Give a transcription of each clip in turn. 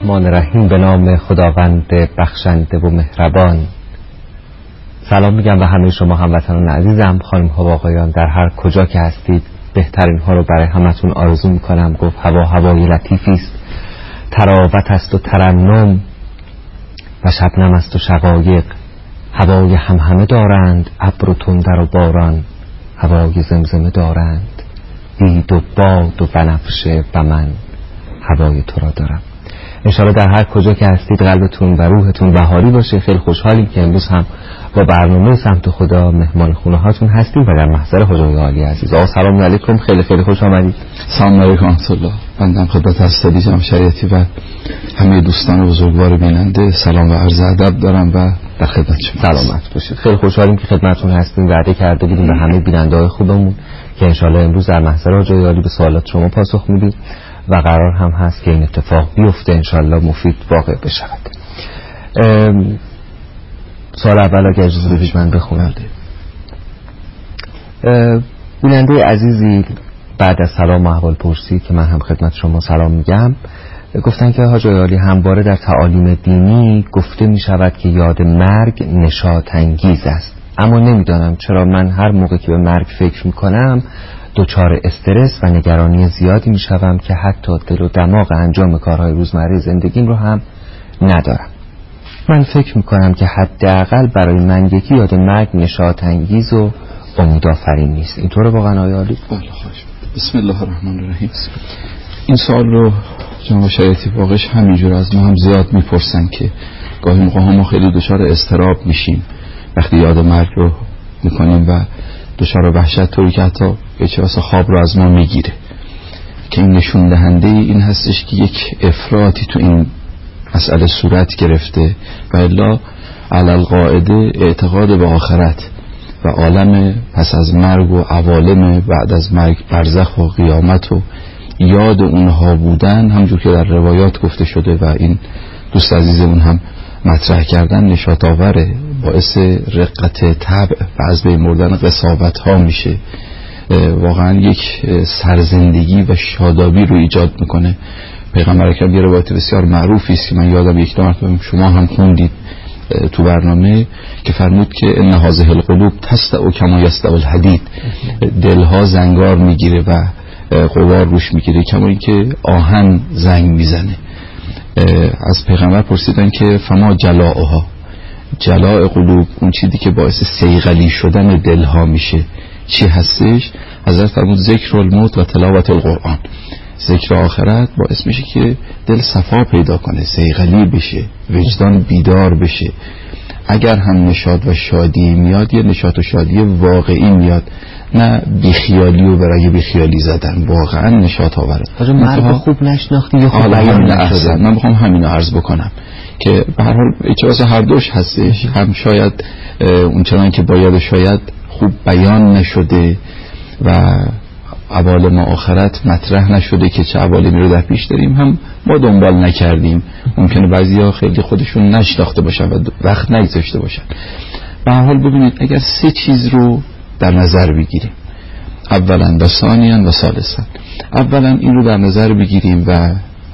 الرحمن الرحیم. به نام خداوند بخشنده و مهربان. سلام میگم به همه شما هموطنان عزیزم، خانم ها و آقایان، در هر کجا که هستید. بهترین ها رو برای همتون آرزو میکنم. گفت هوای لطیفی است، تراوت است و ترنم و شبنم است و شقایق. هوای همهمه دارند ابر و تندر و باران، هوای زمزمه دارند بید و باد و بنفشه و من هوای تو را دارم. انشاءالله در هر کجا که هستید قلبتون و روحتون بهاری باشه. خیلی خوشحالیم که امروز هم با برنامه سمت خدا مهمان خونه هاتون هستیم و در محضر حضور عالی عزیز. آقا سلام علیکم، خیلی خوش آمدید. سلام علیکم ورحمت الله. بنده خدمت استادی جمع شریعتی و همه دوستان بزرگوار بیننده سلام و عرض ادب دارم و در خدمت شما. سلامت باشید. خیلی خوشحالیم که خدمتتون هستیم. وعده کرده بودیم به همه بیننده‌های خوبمون که انشاءالله امروز در محضر حضور عالی به سوالات شما پاسخ میدیم و قرار هم هست که این اتفاق بیفته، انشاءالله مفید واقع بشود. سوال اول اگر اجازه بدید من بخونم. بیننده عزیزی بعد از سلام و احوال پرسی که من هم خدمت شما سلام میگم، گفتن که حاج عالی همواره در تعالیم دینی گفته می شود که یاد مرگ نشاط انگیز است، اما نمیدانم چرا من هر موقع که به مرگ فکر میکنم دچار استرس و نگرانی زیادی میشوم که حتی دل و دماغ انجام کارهای روزمره زندگیم رو هم ندارم. من فکر میکنم که حداقل برای من یکی یاد مرگ نشاط انگیز و امیدآفرین نیست. اینطوره واقعا آیا عالی؟ بله خواهش. بسم الله الرحمن الرحیم. این سوال رو جناب شریعتی واقعش همینجور از ما هم زیاد میپرسن که گاهی موقع ما خیلی دچار اضطراب میشیم وقتی یاد مرگ رو میکنیم و دچار وحشت طوری که حتی احساس خواب رو از ما میگیره، که این نشون دهنده این هستش که یک افراطی تو این مسئله صورت گرفته و الا علی القاعده اعتقاد به آخرت و عالم پس از مرگ و عوالم بعد از مرگ، برزخ و قیامت و یاد اونها بودن، همجور که در روایات گفته شده و این دوست عزیزمون هم مطرح کردن، نشاط آوره، باعث رقت طبع و از بین مردن قساوت ها میشه، واقعا یک سرزندگی و شادابی رو ایجاد میکنه. پیغمبر اکرم یه روایت بسیار معروفی است که من یادم یک دو مرتبه شما هم خوندید تو برنامه که فرمود که ان هذه القلوب تستع کما یستع الحدید، دلها زنگار میگیره و غبار روش میگیره کما اینکه آهن زنگ میزنه. از پیغمبر پرسیدن که فما جلاؤها، جلاء قلوب، اون چیزی که باعث صیقلی شدن دلها میشه چی هستش؟ حضرت فرمود ذکر الموت و تلاوت القرآن. ذکر آخرت باعث میشه که دل صفا پیدا کنه، صیقلی بشه، وجدان بیدار بشه. اگر هم نشاط و شادی میاد یه نشاط و شادی واقعی میاد، نه بیخیالی و برای بیخیالی زدن، واقعا نشاط آوره. مرگ خوب نشناختی یا خوب بیان نشده؟ من بخوام همینو عرض بکنم که به هر حال اجازه هر دوش هستش، هم شاید اونچنان که باید شاید خوب بیان نشده و عوالم آخرت مطرح نشده که چه عوالمی رو در پیش داریم هم ما دنبال نکردیم. ممکنه بعضیا خیلی خودشون نشناخته باشن و وقت نگذاشته باشن. به هر حال ببینید اگر سه چیز رو در نظر بگیریم، اولا و ثانیاً و ثالثاً، اولا این رو در نظر بگیریم و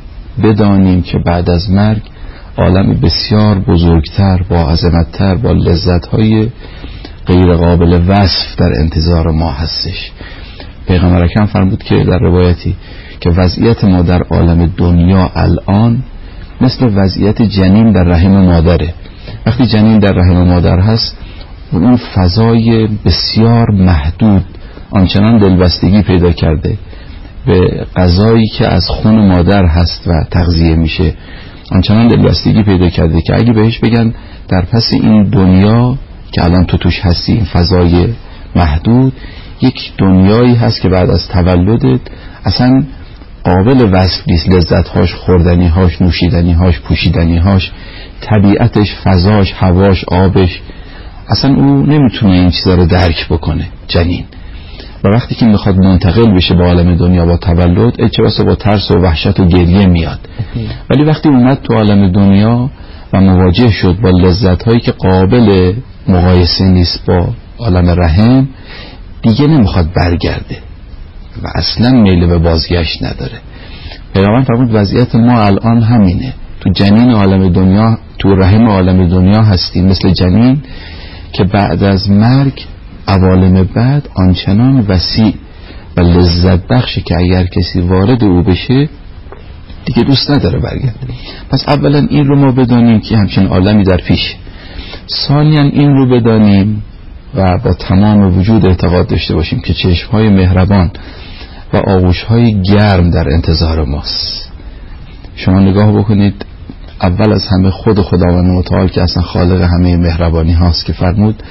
بدانیم که بعد از مرگ عالم بسیار بزرگتر، با عظمت‌تر، با لذت‌های غیر قابل وصف در انتظار ما هستش. پیغمبر اکرم فرمود که در روایتی که وضعیت ما در عالم دنیا الان مثل وضعیت جنین در رحم مادره. وقتی جنین در رحم مادر هست اون فضای بسیار محدود آنچنان دلبستگی پیدا کرده به غذایی که از خون مادر هست و تغذیه میشه، آنچنان دلبستگی پیدا کرده که اگه بهش بگن در پس این دنیا که الان تو توش هستی، این فضای محدود، یک دنیایی هست که بعد از تولدت اصلا قابل وصف نیست، لذتهاش، خوردنیهاش، نوشیدنیهاش، پوشیدنیهاش، طبیعتش، فضاش، هواش، آبش، اصلا او نمیتونه این چیزا رو درک بکنه جنین. و وقتی که میخواد منتقل بشه به عالم دنیا با تولد، اچواسه با ترس و وحشت و گریه میاد. ولی وقتی اومد تو عالم دنیا و مواجه شد با لذتهایی که قابل مقایسه نیست با عالم رحم، دیگه نمیخواد برگرده و اصلا میل به بازگشت نداره. پیغمبر فرمود وضعیت ما الان همینه تو جنین عالم دنیا، تو رحم عالم دنیا هستیم مثل جنین که بعد از مرگ عوالم بعد آنچنان وسیع و لذت بخشه که اگر کسی وارد او بشه دیگه دوست نداره برگرده. پس اولا این رو ما بدانیم که همچین عالمی در پیش. ثانیاً این رو بدانیم و با تمام وجود اعتقاد داشته باشیم که چشمهای مهربان و آغوشهای گرم در انتظار ماست. شما نگاه بکنید، اول از همه خود خداوند متعال که اصلا خالق همه مهربانی هاست که فرمود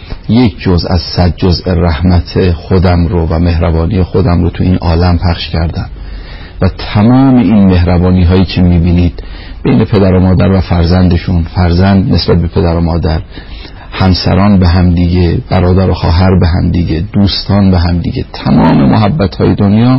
یک جزء از 100 جزء رحمت خودم رو و مهربانی خودم رو تو این عالم پخش کردم و تمام این مهربانی هایی که میبینید بین پدر و مادر و فرزندشون، فرزند نسبت به پدر و مادر، همسران به هم دیگه، برادر و خواهر به هم دیگه، دوستان به هم دیگه، تمام محبت های دنیا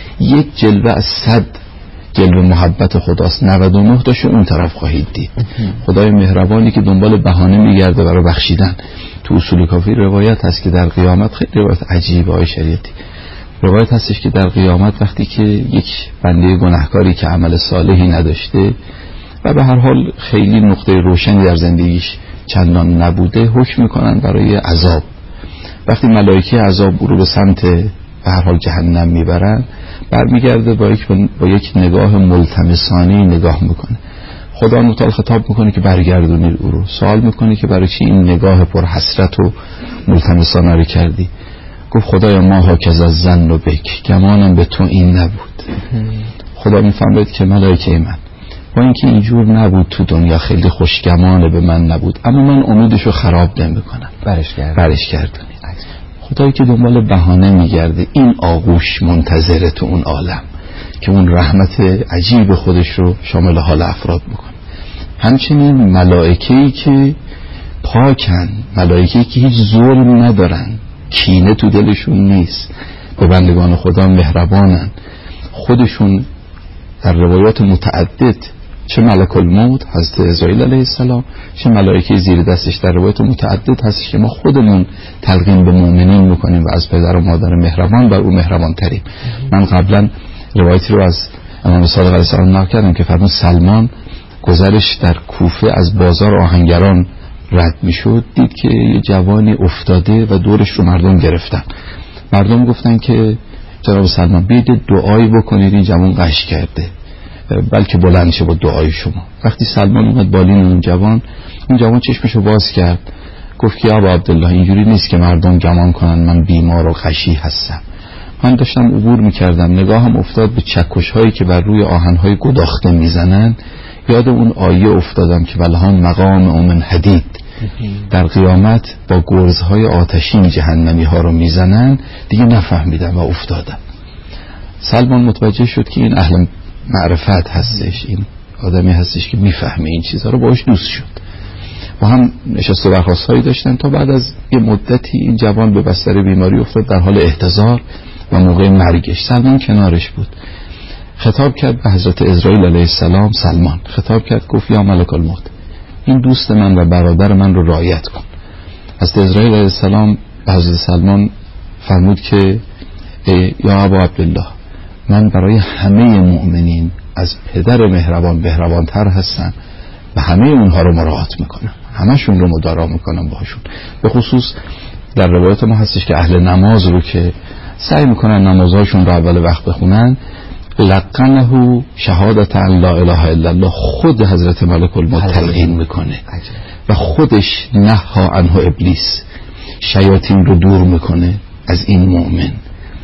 یک جلوه از 100 جلوه محبت خداست. 99 تاشو اون طرف خواهید دید. خدای مهربانی که دنبال بهانه میگرده برای بخشیدن. تو اصول کافی روایت هست که در قیامت، خیلی روایت عجیبه های شریعتی، روایت هستش که در قیامت وقتی که یک بنده گناهکاری که عمل صالحی نداشته و به هر حال خیلی نقطه روشنی در زندگیش چندان نبوده، حکم میکنن برای عذاب. وقتی ملائکه عذاب رو به سمت به هر حال جهنم میبرن، برمیگرده با یک نگاه ملتمسانه نگاه میکنه. خدا متعال خطاب میکنه که برگردونید او رو. سوال میکنه که برای چی این نگاه پر حسرت و ملتمسانه رو کردی؟ گفت خدایا ما هاکذا ظن بک، گمانم به تو این نبود. خدا میفهمید که ملائکه من با اینکه اینجور نبود تو دنیا، خیلی خوشگمانه به من نبود، اما من امیدشو خراب نمیکنم، برش گردونید. خدایی که دنبال بهانه میگرده، این آغوش منتظره تو اون عالم که اون رحمت عجیب خودش رو شامل حال افراد بکنه. همچنین ملائکه‌ای که پاکن، ملائکه‌ای که هیچ ظلم ندارن، کینه تو دلشون نیست، به بندگان خدا مهربانن. خودشون در روایات متعدد، چه ملک الموت حضرت عزرائیل علیه السلام، چه ملائکه زیر دستش، در روایات متعدد هستش که ما خودمون تلقین به مؤمنین میکنیم و از پدر و مادر مهربان بر او مهربان تریم. من قبلا روایتی رو از امام صادق علیه السلام نقل کردم که فرمود سلمان گذرش در کوفه از بازار آهنگران رد میشد، دید که یه جوانی افتاده و دورش رو مردم گرفتن. مردم گفتن که جناب سلمان بیاید دعایی بکنید، این جوان غش کرده، بلکه بلند شه با دعای شما. وقتی سلمان اومد بالین اون جوان چشمشو باز کرد، گفت که ابا عبدالله اینجوری نیست که مردم گمان کنن من بیمار و غشی هستم. من داشتم عبور میکردم، نگاهم افتاد به چکش هایی که بر روی آهن های گداخته میزنن، یاد اون آیه افتادم که ولهم مقام من حدید، در قیامت با گرزهای آتشین جهنمی ها رو میزنن. دیگه نفهمیدم و افتادم. سلمان متوجه شد که این اهل معرفت هستش، این آدمی هستش که میفهمه این چیزها رو، باهاش دوست شد و هم نشست و برخاست هایی داشتن تا بعد از یه مدتی این جوان به بستر بیماری افتاد، در حال احتضار و موقع مرگش سلمان کنارش بود. خطاب کرد به حضرت عزرائیل علیه السلام، سلمان خطاب کرد، گفت یا ملک الموت، این دوست من و برادر من رو رعایت کن. حضرت عزرائیل علیه السلام به حضرت سلمان فرمود که یا ابا عبدالله، من برای همه مؤمنین از پدر مهربانتر هستم و همه اونها رو مراعات میکنم، همشون رو مدارا میکنم باهاشون. به خصوص در روایت ما هستش که اهل نماز رو که سعی میکنن نمازهاشون رو اول وقت بخونن، لقنه شهادت ان لا اله الا الله، خود حضرت ملک الموت تلقین میکنه و خودش نهی عنه ابلیس، شیاطین رو دور میکنه از این مؤمن.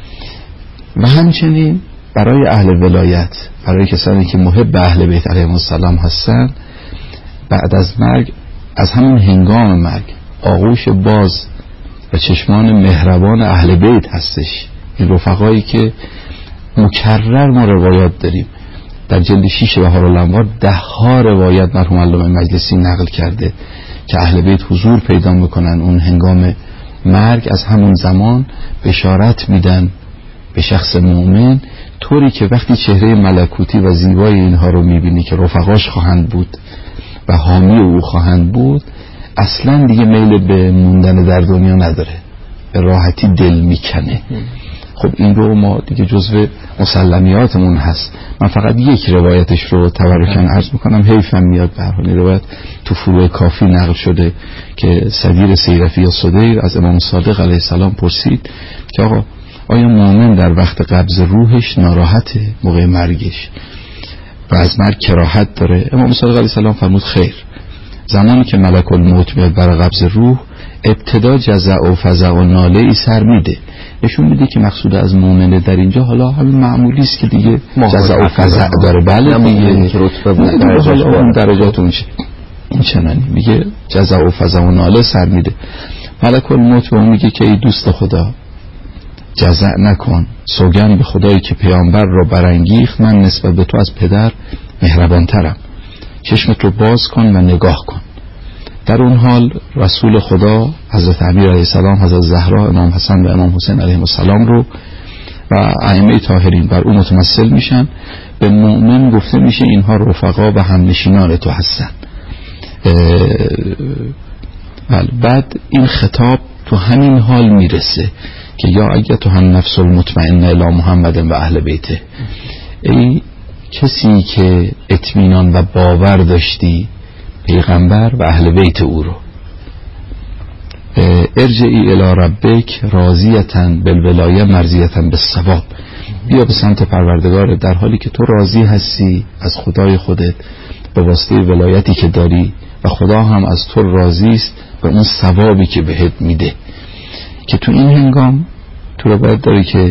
و همچنین برای اهل ولایت، برای کسانی که محب اهل بیت علیهم السلام هستن، بعد از مرگ، از همون هنگام مرگ، آغوش باز و چشمان مهربان اهل بیت هستش. این رفقایی که مکرر ما روایات داریم، در جلد 6 بهار الانوار 10 ها روایت مرحوم علامه مجلسی نقل کرده که اهل بیت حضور پیدا میکنن اون هنگام مرگ، از همون زمان بشارت میدن به شخص مؤمن، طوری که وقتی چهره ملکوتی و زیبای اینها رو میبینی که رفقاش خواهند بود و حامی او خواهند بود، اصلا دیگه میل به موندن در دنیا نداره، به راحتی دل میکنه. خب این رو ما دیگه جزو مسلمیاتمون هست. من فقط یک روایتش رو تبرکاً عرض میکنم، حیفم میاد. به هر حال روایت تو فروع کافی نقل شده که صدیر سیرفی یا صدیر از امام صادق علیه السلام پرسید که آقا آیا مؤمن در وقت قبض روحش ناراحته موقع مرگش و از مرگ کراهت داره؟ امام صادق علیه السلام فرمود خیر، زمانی که ملک الموت میاد برای قبض روح ابتدا جزع و فزع و ناله ای سر میده، نشون میده که مقصود از مؤمنه در اینجا حالا همین معمولی است که دیگه جزع و فزع داره. بله دیگه رتبه بود درجات اون این چنانی میگه جزع و فزع و ناله سر میده. ملک الموت به اون میگه که ای دوست خدا جزع نکن، سوگند به خدایی که پیامبر را برانگیخت من نسبت به تو از پدر مهربانترم، چشمت رو باز کن و نگاه کن. در اون حال رسول خدا حضرت امیر علیه السلام، حضرت زهرا، امام حسن و امام حسین علیهم السلام رو و ائمه طاهرین بر اون متمثل میشن. به مؤمن گفته میشه اینها رفقا و همنشینان تو هستن. بعد این خطاب تو همین حال میرسه که یا ایتها النفس المطمئنه الی محمد و اهل بیته، ای کسی که اطمینان و باور داشتی پیغمبر و اهل بیت او رو، ارجعی الی ربک راضیةً بالولایه مرضیةً بالثواب، بیا به سمت پروردگار در حالی که تو راضی هستی از خدای خودت به واسطه ولایتی که داری و خدا هم از تو راضی است و اون ثوابی که بهت میده. که تو این هنگام تو رو باید داری که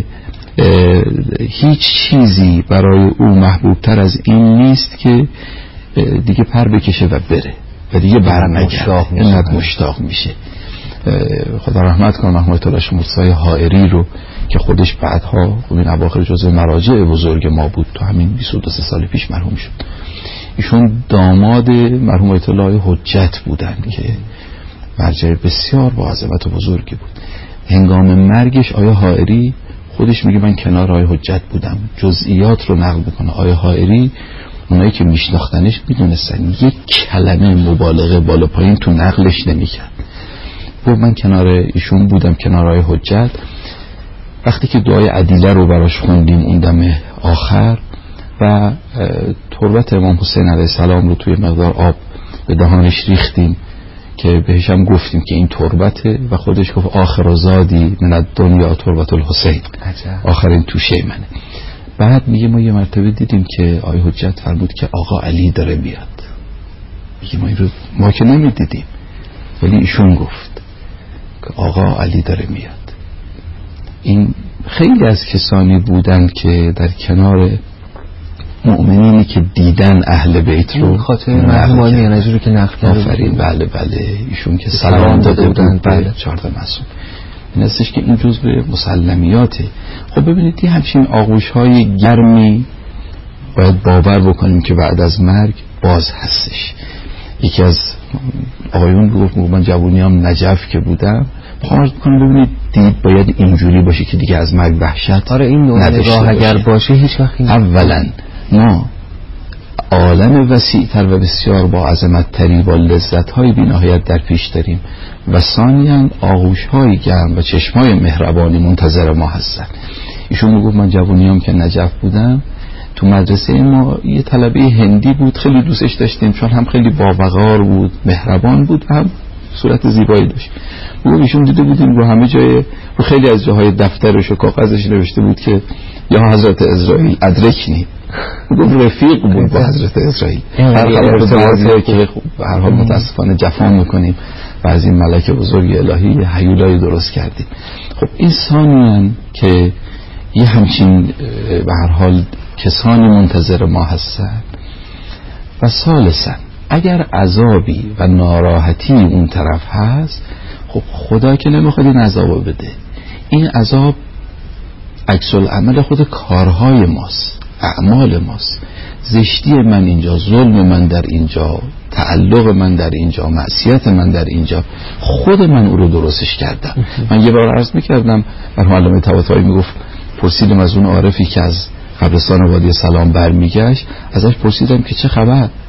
هیچ چیزی برای او محبوبتر از این نیست که دیگه پر بکشه و بره و دیگه برنگرده، اینقدر مشتاق میشه. خدا رحمت کنه محمد الله مرتضی حائری رو که خودش بعدها این اواخر جزو مراجع بزرگ ما بود، تو همین 22 سال پیش مرحوم شد. ایشون داماد مرحوم آیت الله حجت بودن که مرجع بسیار با عظمت و بزرگی بود. هنگام مرگش آیه حائری خودش میگه من کنار آیه حجت بودم، جزئیات رو نقل میکنه. آیه حائری اونایی که میشناختنش میدونستن یک کلمه مبالغه بالا پایین تو نقلش نمیکرد. گفت من کنار ایشون بودم، کنار آیه حجت، وقتی که دعای عدیله رو براش خوندیم اون دم آخر و تربت امام حسین علیه السلام رو توی مقدار آب به دهانش ریختیم که بهش هم گفتیم که این تربته و خودش گفت آخر زادی من الدنیا تربت الحسین، آخرین توشه منه. بعد میگه ما یه مرتبه دیدیم که آیه حجت فرمود که آقا علی داره میاد. میگه ما این رو ما که نمیدیدیم ولی ایشون گفت که آقا علی داره میاد. این خیلی از کسانی بودن که در کنار مؤمنینی که دیدن اهل بیت رو، خاطر مرحومانی انجی رو که نقل کرده. آفرین. بله ایشون که سلام داده بودن به 14 معصوم. این هستش که این جزء مسلمیاته. خب ببینید این همچین آغوش های گرمی باید باور بکنیم که بعد از مرگ باز هستش. یکی از آقایون گفت من جوونیام نجف که بودم خواهد بکنم ببینید دید باید اینجوری باشه که دیگه از مرگ وحشت این نگاه اگر باشه هیچ وقت اولا ما عالم وسیع‌تر و بسیار با عظمت تری با لذت‌های بی‌نهایت در پیش داریم و ثانیاً آغوش‌های گرم و چشمای مهربانی منتظر ما هستن. ایشون میگفت من جوونیام که نجف بودم تو مدرسه ما یه طلبه هندی بود، خیلی دوستش داشتیم چون هم خیلی باوقار بود، مهربان بود و هم صورت زیبایی داشت. میگفت ایشون دیده بودیم رو همه جای رو خیلی از جاهای دفترش و کاغذش نوشته بود که یا حضرت اسرائیل ادرکنی. میگفت رفیق بود با حضرت اسرائیل. هر که به هر حال متاسفانه جفا میکنیم و از این ملک بزرگ الهی هیولایی درست کردیم. خب این ثانیاً که یه همچین به هر حال کسانی منتظر ما هستن و ثالثاً اگر عذابی و ناراحتی اون طرف هست خب خدا که نمیخواد این عذاب بده. این عذاب عکس العمل خود کارهای ماست، اعمال ماست. زشتی من اینجا، ظلم من در اینجا، تعلق من در اینجا، معصیت من در اینجا، خود من او رو درستش کردم. من یه بار عرض میکردم مرحوم علامه طباطبایی میگفت پرسیدم از اون عارفی که از قبرستان وادی سلام برمیگشت، ازش پرسیدم که چه خبر؟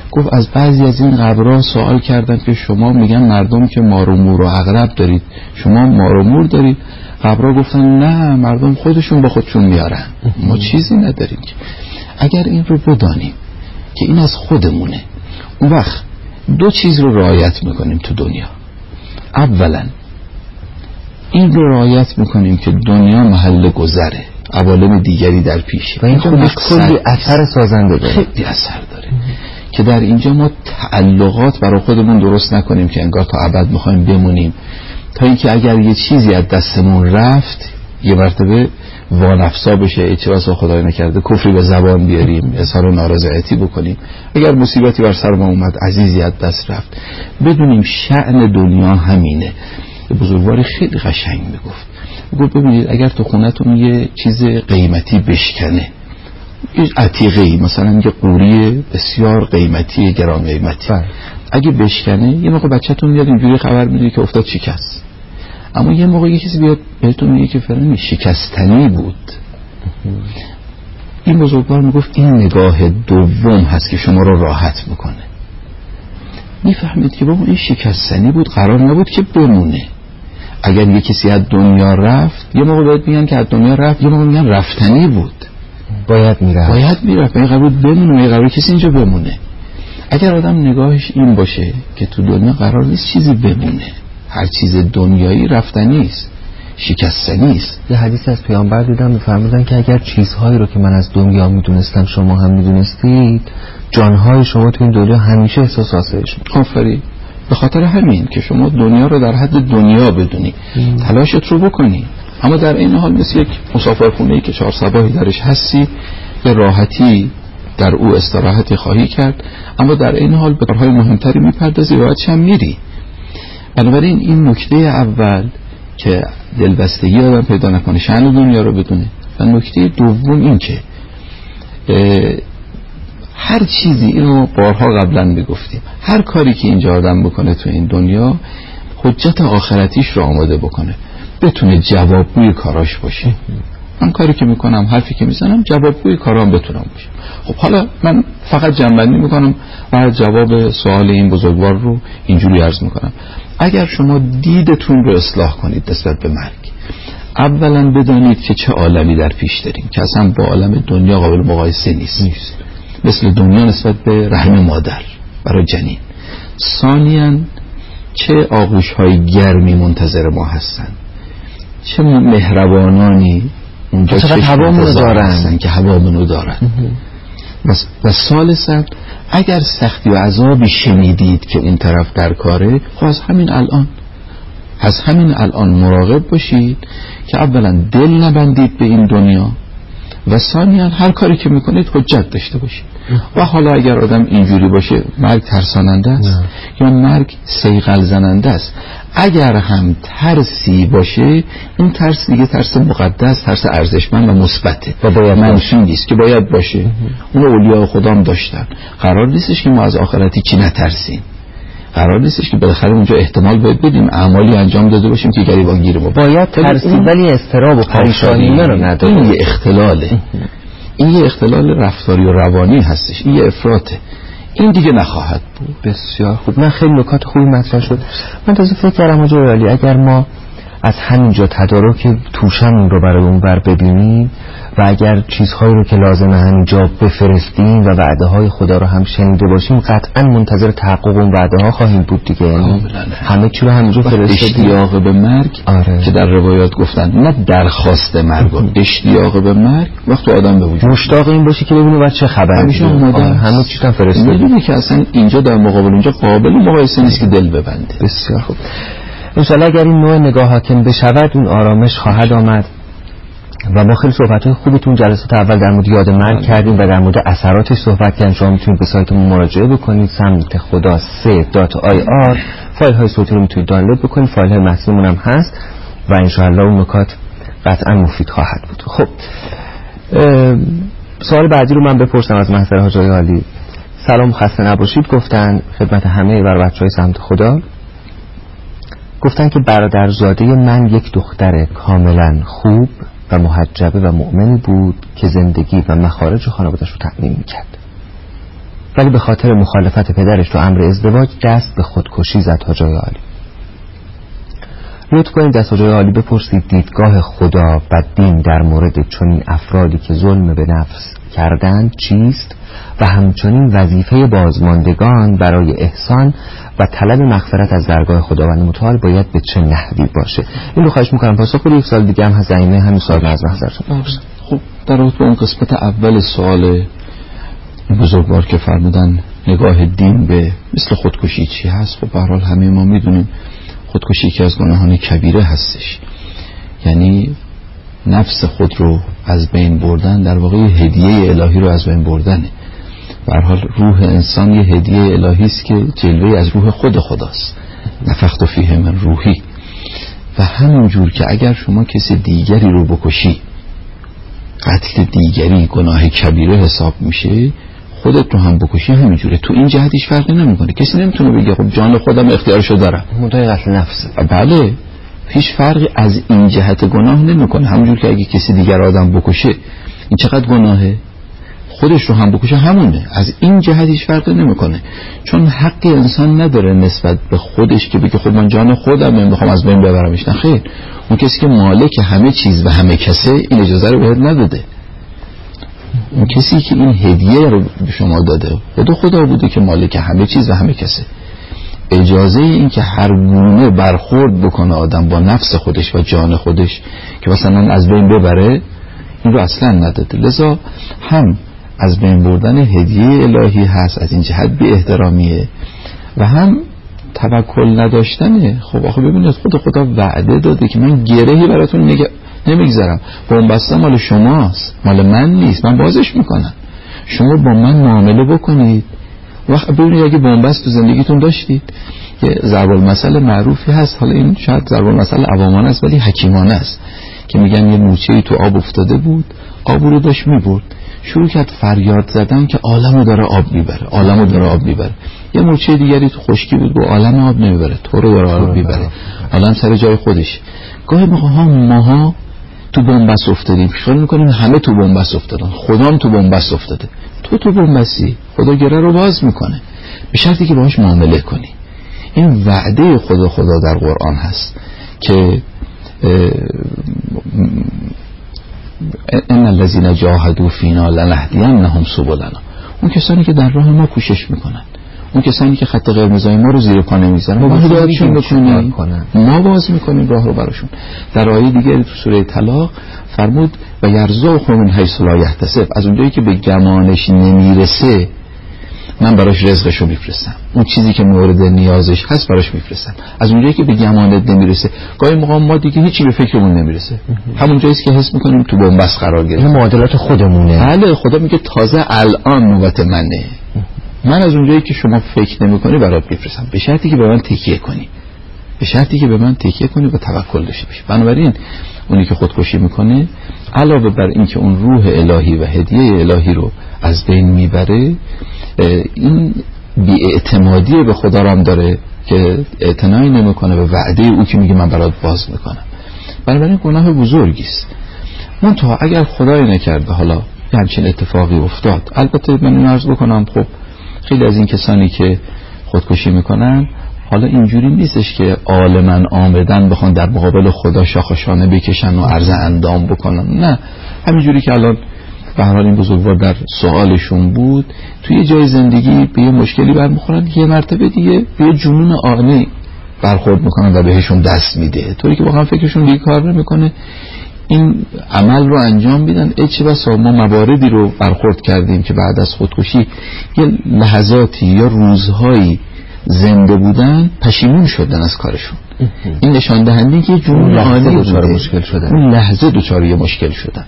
گفت از بعضی از این قبرها سوال کردن که شما میگن مردم که مار و مور و عقرب دارید، شما مار و مور دارید؟ قبرها گفتن نه، مردم خودشون با خودشون میارن، ما چیزی نداریم. اگر این رو بدانیم که این از خودمونه، اون وقت دو چیز رو رعایت میکنیم تو دنیا. اولا این رو رعایت میکنیم که دنیا محل گذره، عوالم دیگری در پیشه و این خودش کلی اثر سازنده داره، خیلی اثر داره که در اینجا ما تعلقات برای خودمون درست نکنیم که انگار تا ابد میخوایم بمونیم، تا اینکه اگر یه چیزی از دستمون رفت یه مرتبه وانفسا بشه، اعتراض خدای نکرده کفری به زبان بیاریم، اظهار نارضایتی بکنیم. اگر مصیبتی بر سر ما اومد، عزیزی از دست رفت، بدونیم شأن دنیا همینه. بزرگواری خیلی قشنگ میگفت ببینید اگر تو خونتون یه چیز قیمتی بشکنه، یه عتیقه‌ای مثلا یه قوری بسیار قیمتی گران قیمتی اگه بشکنه، یه موقع بچه‌تون میاد اینجوری خبر میده که افتاد شکست، اما یه موقع یه کسی بیاد بهتون میگه که فلانی شکستنی بود. این بزرگوار میگفت این نگاه دوم هست که شما رو راحت میکنه. میفهمید که بابا این شکستنی بود، قرار نبود که بمونه. اگر یه کسی از دنیا رفت، یه موقع باید میگن که از دنیا رفت، یه موقع میگن رفتنی بود، باید میرفت، این قرار بمونه، این قرار کسی اینجا بمونه. اگر آدم نگاهش این باشه که تو دنیا قرار نیست چیزی بمونه، هر چیز دنیایی رفتنی است، شکستنی است. یه حدیث از پیامبر دیدم میفرمودن که اگر چیزهایی رو که من از دنیا میدونستم شما هم میدونستید، جانهای شما تو این دنیا همیشه احساس آسایش می‌کنه. آفرین. به خاطر همین که شما دنیا رو در حد دنیا بدونی، تلاشت رو بکنی، اما در این حال مثل یک مسافرخونه‌ای که 4 صباحی درش هستی، به راحتی در او استراحتی خواهی کرد، اما در این حال به کارهای مهمتری میپردازی و بعدش هم میری. بنابراین این نکته اول که دلبستگی آدم پیدا نکنه شأن دنیا رو بدونه، و نکته دوم این که هر چیزی، اینو بارها قبلا میگفتیم، هر کاری که اینجا آدم بکنه تو این دنیا حجت آخرتیش رو آماده بکنه، بتونه جوابگوی کاراش باشه. من کاری که میکنم، حرفی که میزنم، جوابگوی کارام بتونم باشه. خب حالا من فقط جنبندی میکنم و جواب سوال این بزرگوار رو اینجوری عرض میکنم. اگر شما دیدتون رو اصلاح کنید نسبت به مرگ، اولا بدانید که چه عالمی در پیش داریم که اصلا با عالم دنیا قابل مقایسه نیست. مثل دنیا نسبت به رحم مادر برای جنین. ثانیاً چه آغوش های گرمی منتظر ما هستن، چه مهربانانی اونجا چه هوامونو دارن که هوامونو دارن. و ثالثاً اگر سختی و عذابی شنیدید که اون طرف در کاره، خب از همین الان مراقب باشید که اولا دل نبندید به این دنیا و ثانیاً هر کاری که میکنید حجت داشته باشید. و حالا اگر آدم اینجوری باشه، مرگ ترساننده است یا مرگ صیقل زننده است. اگر هم ترسی باشه، اون ترس دیگه ترس مقدس، ترس ارزشمند و مثبته و باید منفی نیست که باید باشه. اون اولیاء خدام داشتن. قرار نیستش که ما از آخرتی چی نترسیم، قرار نیستش که بالاخره اونجا احتمال باید بدیم اعمالی انجام داده باشیم که گریبانگیر ما باید ترسید، ولی اضطراب و پریشانی رو نداره. این یه اختلاله، این یه اختلال رفتاری و روانی هستش، این یه افراطه، این دیگه نخواهد بود. بسیار خوب. من خیلی نکات خوبی مطرح شد. من تازه فکر کردم آقای عالی اگر ما از همینجا تدارک توشمون رو برای اون بر ببینیم و اگر چیزهایی رو که لازمه همینجا بفرستیم و وعده های خدا رو هم شنیده باشیم، قطعا منتظر تحقق اون وعده ها خواهیم بود دیگه. یعنی همه چی رو همینجا فرستادیم. اشتیاق به مرگ که در روایات گفتن، نه درخواست مرگ، اشتیاق به مرگ وقتی آدم به وجود مشتاق این باشه که ببینه بعد چه خبره، همه چی هم فرستادیم، میدونه که اصلا اینجا در مقابل اونجا قابل مقایسه نیست که دل ببنده. بسیار خوب. انشاءالله اگر این نوع نگاه حاکم بشود، اون آرامش خواهد آمد. و ما خیلی صحبت‌های خوبی تو جلسات اول در مورد یاد مرگ کردیم و در مورد اثراتش صحبت کردیم. شما میتونید به سایتمون مراجعه بکنید، سمت خدا 3.ir. فایل‌های صوتی رو میتونید دانلود بکنید، فایل‌های متنیمون هم هست و انشاءالله اون نکات قطعا مفید خواهد بود. خب سوال بعدی رو من بپرسم از محضر حاج آقای عالی. سلام، خسته نباشید گفتن خدمت همه بچه‌های سمت خدا. گفتن که برادرزاده من یک دختر کاملا خوب و محجبه و مؤمنی بود که زندگی و مخارج خانواده‌اش رو تأمین می‌کرد. ولی به خاطر مخالفت پدرش تو امر ازدواج دست به خودکشی زد. حاجای عالی، لطف کنید از حاجای عالی بپرسید دیدگاه خدا و دین در مورد چنین افرادی که ظلم به نفس کردند چیست و همچنین وظیفه بازماندگان برای احسان و طلب مغفرت از درگاه خداوند متعال باید به چه نحوی باشه. این رو خواهش میکنم پاسخ بدید. یک سال دیگه هم هست زمینه همین سوال از محضرتون. خب در رابطه با اون قسمت اول سوال بزرگوار که فرمودن نگاه دین به مثل خودکشی چی هست، خب به هر حال همه ما میدونیم خودکشی که از گناهان کبیره هستش، یعنی نفس خود رو از بین بردن، در واقع هدیه الهی رو از بین بردنه. به هر حال روح انسان یه هدیه الهی است که جلوه از روح خود خداست، نفخت فیه من روحی. و همونجور که اگر شما کسی دیگری رو بکشی، قتل دیگری گناه کبیره حساب میشه، خودت رو هم بکشی همینجوره. تو این جهت هیچ فرقی نمیکنه. کسی نمیتونه بگه خب جان خودم اختیارشو دارم، مدای قتل نفس. بله، هیچ فرقی از این جهت گناه نمیکنه. همونجور که اگه کسی دیگر آدم بکشه این چقدر گناهه، خودش رو هم بکشه همونه. از این جهت هیچ فرقی نمیکنه، چون حقی انسان نداره نسبت به خودش که بگه خب من جان خودم نمیخوام از بین ببرمش. نه خیر، اون کسی که مالک همه چیز و همه کسه این اجازه رو بهت نداده. اون کسی که این هدیه رو به شما داده خدا بوده که مالک همه چیز و همه کسه. اجازه این که هر گونه برخورد بکنه آدم با نفس خودش و جان خودش که مثلا از بین ببره، این رو اصلا نداده. لذا هم از بین بردن هدیه الهی هست، از این جهت بی احترامیه، و هم توکل نداشتنه. خب آخه ببینید خدا وعده داده که من گرهی براتون نمیگذارم، بنبسته مال شماست، مال من نیست، من بازش میکنم، شما با من معامله بکنید. وقت ببینید اگه بنبست تو زندگیتون داشتید، یه ضرب المثل معروفی هست، حالا این شاید ضرب المثل عوامانه است ولی حکیمانه است، که میگن یه مورچه‌ای تو آب افتاده بود، آب رو داشت میبرد، شروع کرد فریاد زدن که عالمو داره آب میبره، عالمو داره آب میبره. یه مورچه دیگری تو خشکی بود، گفت عالم آب نمیبره، تو رو داره آب میبره، عالم سر جای خودش. گاهی موقع ها ماها تو بنبست افتادیم، خیال میکنیم همه تو بنبست افتادن، خدا هم تو بنبست افتاده. تو بنبستی، خدا گره رو باز میکنه، به شرطی که باهاش معامله کنی. این وعده خدا در قرآن هست که ان الذين جاهدوا فینا لنهدینهم سبلنا. اون کسانی که در راه ما کوشش میکنن، اون کسانی که خط قرمزای ما رو زیر پا نمیذارن، ما هدایتشون میکنیم، ما باز میکنیم راه رو براشون. در آیه دیگری تو سوره طلاق فرمود و یرزقهم من حیث لا یحتسب، از اونجایی که به گمانش نمیرسه من براش رزقشو میفرستم، اون چیزی که مورد نیازش هست براش میفرستم. از اونجایی که به گمانت نمیرسه، گاهی موقع ما دیگه هیچی به فکرمون نمیرسه، همون جاییست که حس میکنیم تو بنبست قرار گرفتیم. این معادلات خودمونه. بله، خدا میگه تازه الان نوبت منه، من از اونجایی که شما فکر نمیکنی برات میفرستم، به شرطی که به من تکیه کنی، به شرطی که به من تکیه کنی و توکل داشته باشی. بنابراین اونی که خودکشی میکنه علاوه بر این که اون روح الهی و هدیه الهی رو از بین میبره، این بی‌اعتمادی به خدا رام داره که اعتنایی نمیکنه به وعده او که میگه من برات باز میکنم. بنابراین گناه بزرگی است. منتها اگر خدای نکرده حالا همچین اتفاقی افتاد، البته من این عرض بکنم خب خیلی از این کسانی که خودکشی میکنن حالا اینجوری نیستش که عالماً آمدن بخوان در مقابل خدا شاخشانه بکشن و عرض اندام بکنن، نه، همینجوری که الان به هر حال این بزرگوار در سوالشون بود، توی جای زندگی به یه مشکلی برمیخورن، یه مرتبه دیگه به یه جنون آنی برخورد میکنن و بهشون دست میده، طوری که واقعا فکرشون دیگه کار نمیکنه، این عمل رو انجام میدن. چه بسا ما مواردی رو برخورد کردیم که بعد از خودکشی یه لحظاتی یا روزهایی زنده بودن پشیمون شدن از کارشون. این نشان دهنده که جنون آنی مشکل شدن، اون لحظه دچار یه مشکل شدن.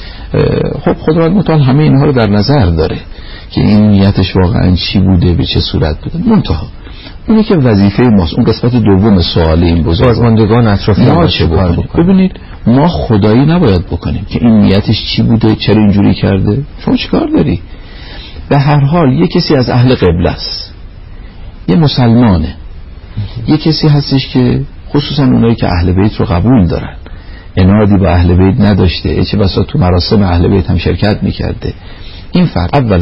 خب خداوند متعال همه اینها رو در نظر داره که این نیتش واقعا چی بوده، به چه صورت بوده. منتها اونی که وظیفه ماست، اون قسمت دوم سوال این بزرگ، بازماندگان اطرافی ما چه بکنیم؟ ببینید ما خدایی نباید بکنیم که این نیتش چی بوده، چرا اینجوری کرده، شما چیکار داری؟ به هر حال یه کسی از اهل قبله است، یه مسلمانه، یه کسی هستش که خصوصا اونایی که اهل بیت رو قبول دارن، عنادی با اهل بیت نداشته، چه بسا تو مراسم اهل بیت هم شرکت میکرده. این فرد اولا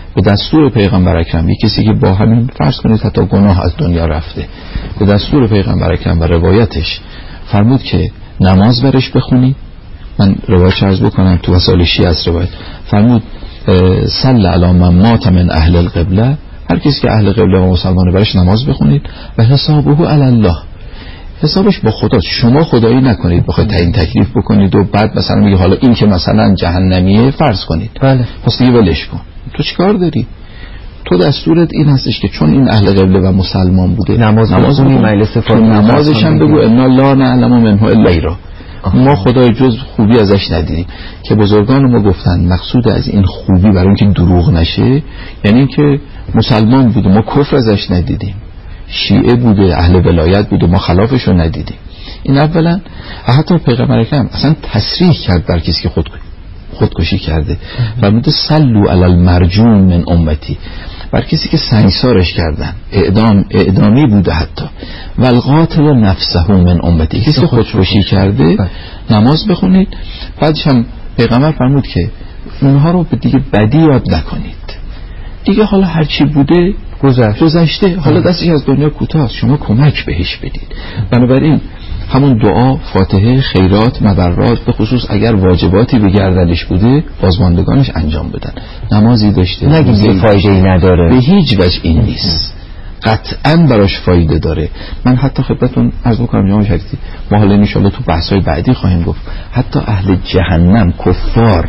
به دستور پیغمبر اکرم، یک کسی که با همین فرض کنید حتی گناه از دنیا رفته، به دستور پیغمبر اکرم و روایتش فرمود که نماز برش بخونید. من روایت عرض بکنم تو وسائل شیعه از روایت فرمود صلی علی من مات من اهل القبله، هر کسی که اهل قبله و مسلمانه برش نماز بخونید و حسابه علی الله، حسابش با خدا، شما خدایی نکنید بخواید تعیین تکلیف بکنید و بعد مثلا میگه حالا این که مثلا جهنمیه فرض کنید، بله پس دیگه ولش کن. تو چیکار داری؟ تو دستورت این هستش که چون این اهل قبله و مسلمان بوده نماز بخونی، مجلس نمازش هم بگو انا لا نعلم منه الا خیرا، ما خدای جز خوبی ازش ندیدیم. که بزرگان ما گفتن مقصود از این خوبی برای اینکه دروغ نشه یعنی اینکه مسلمان بوده ما کفر ازش ندیدیم، شیعه بوده اهل ولایت بوده ما خلافش رو ندیدیم. این اولا. حتی پیغمبر اکرم اصلا تصریح کرد بر کسی که خودکشی کرده فرموده صلوا علی المرجوم من امتی، بر کسی که سنگسارش کردن اعدامی بوده حتی، و القاتل نفسه من امتی، کسی که خودکشی کرده نماز بخونید. بعدش هم پیغمبر فرمود که اونها رو به دیگه بدی یاد نکنید، دیگه حالا هرچی بوده گذشته، حالا دستش از دنیا کوتاه، شما کمک بهش بدید. بنابراین همون دعا، فاتحه، خیرات، مبرات، به خصوص اگر واجباتی به گردنش بوده بازماندگانش انجام بدن. نمازی داشته نگید فایده‌ای نداره، به هیچ وجه این نیست، قطعاً براش فایده داره. من حتی خدمتتون عرض بکنم جناب شریفی، ما حالا ان شاءالله تو بحث‌های بعدی خواهیم گفت حتی اهل جهنم کفار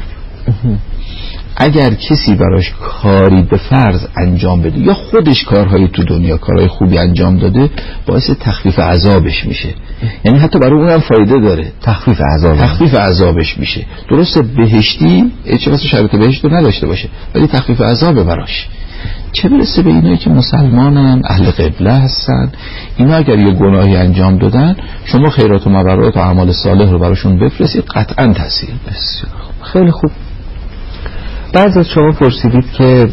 اگر کسی براش کاری به فرض انجام بده یا خودش کارهای تو دنیا کارهای خوبی انجام داده باعث تخفیف عذابش میشه، یعنی حتی برای اونم فایده داره، تخفیف عذابش میشه. درسته بهشتی چه واسه شرط بهشت رو نداشته باشه ولی تخفیف عذاب براش، چه برسه به اینایی که مسلمانن اهل قبله هستن، اینا اگر یه گناهی انجام دادن شما خیرات و مبرات و اعمال صالح رو براشون بفرستید قطعا تاثیر. بسیار خیلی خوب. بعضی از شما پرسیدید که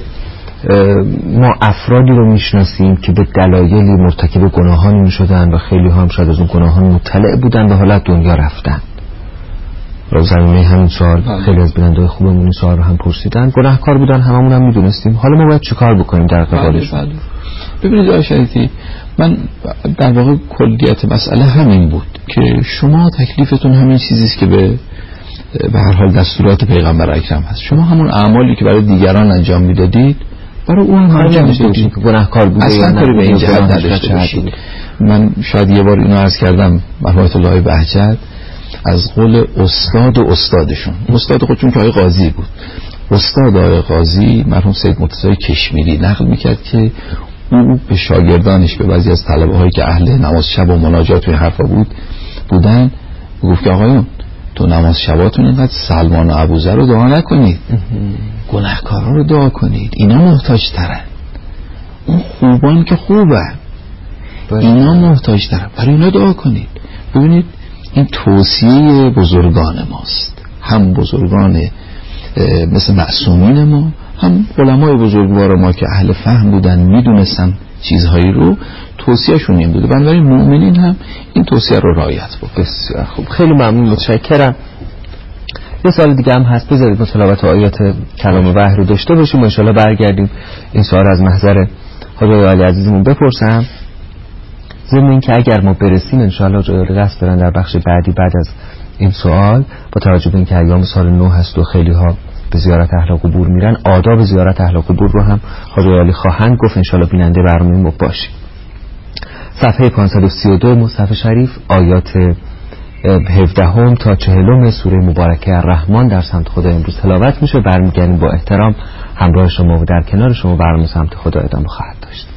ما افرادی رو میشناسیم که به دلایلی مرتکب گناهانی میشدن و خیلی هم شاید از اون گناهان مطلع بودن و حالا دنیا رفتن. رو زمینه همین سوال خیلی از بیننده‌های خوبمون این سوال رو هم پرسیدن، گناهکار بودن هممون هم میدونستیم، حالا ما باید چیکار بکنیم در قبالش؟ ببینید آقای شریفی، من در واقع کلیت مسئله همین بود که شما تکلیفتون همین چیزیست که به هر حال دستورات پیغمبر اکرم هست. شما همون اعمالی که برای دیگران انجام میدادید برای اون انجام میدادید، گناهکار بوده اصلا کاری به این جهت نداشته باشید. من شاید یه بار اینو عرض کردم مرحوم الله بهجت از قول استادشون، استاد خودشون که آقای قاضی بود، استاد آقای قاضی مرحوم سید مرتضی کشمیری نقل میکرد که او به شاگردانش، به بعضی از طلبه هایی که اهل نماز شب و مناجات و حرفا بودن گفت که آقایون تو نماز شباتون اینقدر سلمان و ابوذر رو دعا نکنید، گناهکارا رو دعا کنید، اینا محتاج ترن، اون خوبان که خوبه اینا محتاج ترن، برای اینا دعا کنید. ببینید این توصیه بزرگان ماست، هم بزرگان مثل معصومین ما، هم علمای بزرگوار ما که اهل فهم بودن میدونستن چیزهایی رو، توصیهشون این بوده. بنابراین مؤمنین هم این توصیه رو رعایت بکنن. بسیار خوب، خیلی ممنون، متشکرم. یه سال دیگه هم هست، بذارید مطالبات آیات کلام وحی رو داشته باشیم و ان شاءالله برگردیم این سوال از محضر حضرت علی عزیزمون بپرسم. ضمن اینکه اگر ما برسیم ان شاءالله جای قصد دارن در بخش بعدی بعد از این سوال، با توجه به اینکه ایام سال نو هست و خیلی ها به زیارت اهل قبور میرن، آداب زیارت اهل قبور رو هم حاضر علی خواهند گفت، ان شاءالله بیننده برنامه ما باشید. صفحه 532 مصحف شریف، آیات 17 تا 40 سوره مبارکه الرحمن در سمت خدا امروز تلاوت میشه. برمیگردیم با احترام همراه شما و در کنار شما برنامه سمت خدا ادامه خواهد داشت.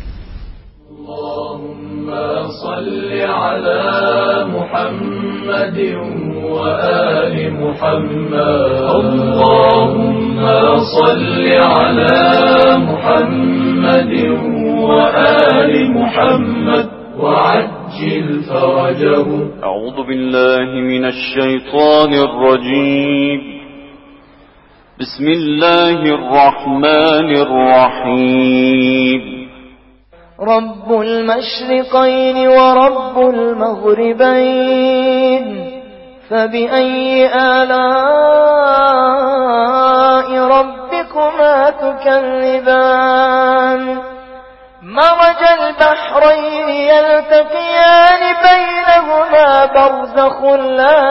اللهم صل على محمد و آل محمد، اللهم صل على محمد و آل محمد وعجل فرجه. أعوذ بالله من الشيطان الرجيم. بسم الله الرحمن الرحيم. رب المشرقين ورب المغربين، فبأي آلاء ربكما ربكما تكذبان مرج البحرين يلتقيان بينهما برزخ لا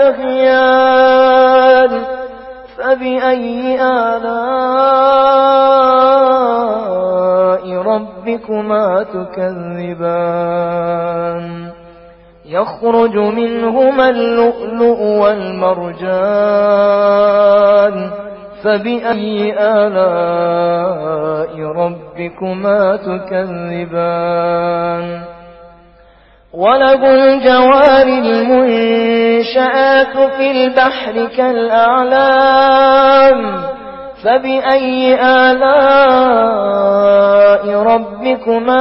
يبغيان فبأي آلاء ربكما تكذبان يخرج منهما اللؤلؤ والمرجان فبأي آلاء ربكما تكذبان وله الجوار المنشآت في البحر كالأعلام فبأي آلاء ربكما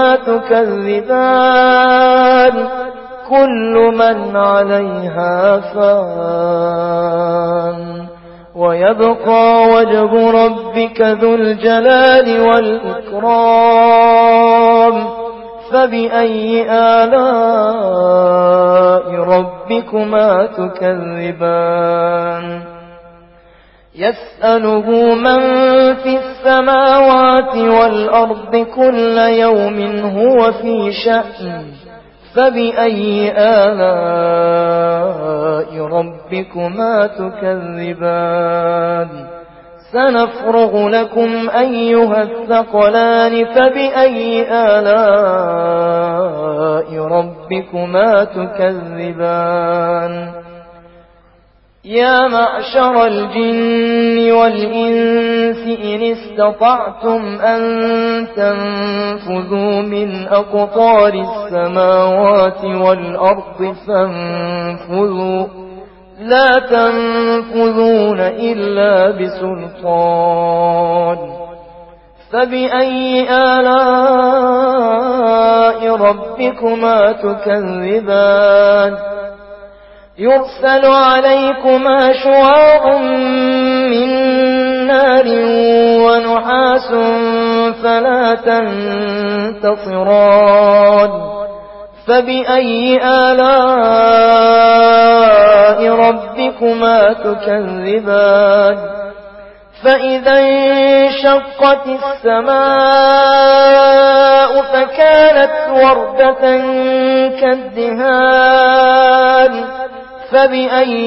تكذبان كل من عليها فان ويبقى وجه ربك ذو الجلال والإكرام فبأي آلاء ربكما تكذبان يسأله من في السماوات والأرض كل يوم هو في شأن فبأي آلاء ربكما تكذبان سنفرغ لكم أيها الثقلان فبأي آلاء ربكما تكذبان يا معشر الجن والإنس إن استطعتم أن تنفذوا من أقطار السماوات والأرض فانفذوا لا تنفذون إلا بسلطان فبأي آلاء ربكما تكذبان يرسل عليكما شواظ من نار ونحاس فلا تنتصران فبأي آلاء ربكما تكذبان فإذا انشقت السماء فكانت وردة كالدهان فبأي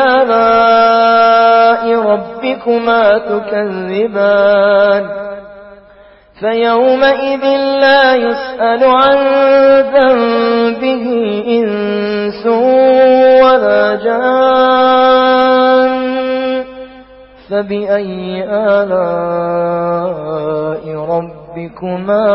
آلاء ربكما تكذبان فيومئذ لا يسأل عن ذنبه إنس ولا جان فبأي آلاء ربكما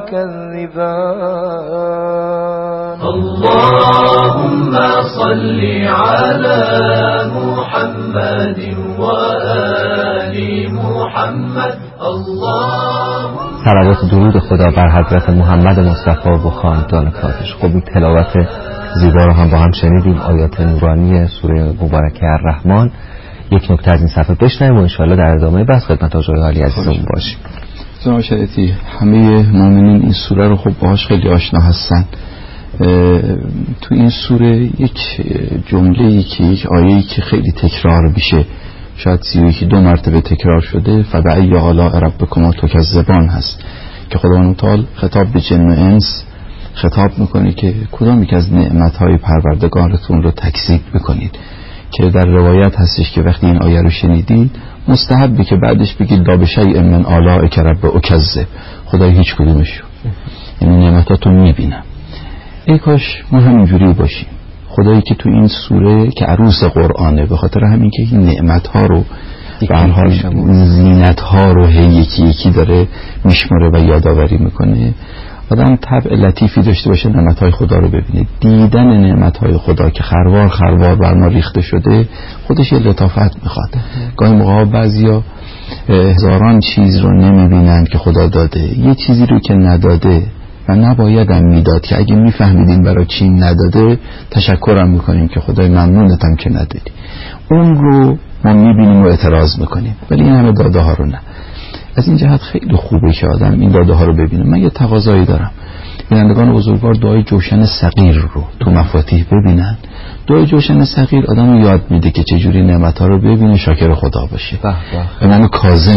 تكذبان اللهم صل على محمد وآل محمد اللهم صلوات درود خدا بر حضرت محمد مصطفی و خاندان پاکش. خب این تلاوت زیبا رو هم با هم شنیدیم، آیات نورانی سوره مبارکه الرحمن. یک نکته از این صفحه بشنویم و انشاءالله در ادامه بحث خدمت آقای عالی عزیزمون باشیم. جناب شریعتی، همه مؤمنین این سوره رو خب باهاش خیلی آشنا هستن. تو این سوره یک جمله‌ای که یک آیه‌ای که خیلی تکرار میشه، شاید 32 مرتبه تکرار شده، فبأی آلاء ربکما تکذبان هست که خداوند تعالی خطاب به جن و انس خطاب میکنه که کدام یک از نعمت‌های پروردگارتون رو تکذیب میکنید، که در روایت هستش که وقتی این آیه رو شنیدید مستحبه که بعدش بگید لا بشیء من آلائک رب اکذب، خدای هیچ کدومش رو، یعنی نعمتاتو میبینم. ای کاش ما همینجوری باشیم. خدایی که تو این سوره که عروس قرآنه، به خاطر همین که این نعمت‌ها رو به هر حال زینت‌ها رو هی یکی یکی داره میشمره و یادآوری میکنه، آدم طبع لطیفی داشته باشه نعمت‌های خدا رو ببینه. دیدن نعمت‌های خدا که خروار خروار بر ما ریخته شده خودش یه لطافت میخواد. گاهی موقع بعضیا هزاران چیز رو نمیبینن که خدا داده، یه چیزی رو که نداده و نبایدم میداد که اگه میفهمیدین برای چی نداده تشکرم میکنیم که خدای ممنونتم که ندادی. اون رو ما میبینیم و اعتراض میکنیم، ولی این همه داده ها رو نه. از این جهت خیلی خوبه که آدم این داده ها رو ببینه. من یه تقاضایی دارم، بینندگان بزرگوار دعای جوشن صغیر رو تو مفاتیح ببینن. دعای جوشن صغیر آدم رو یاد میده که چجوری نعمت ها رو ببینه، شاکر خدا باشه. امام کاظم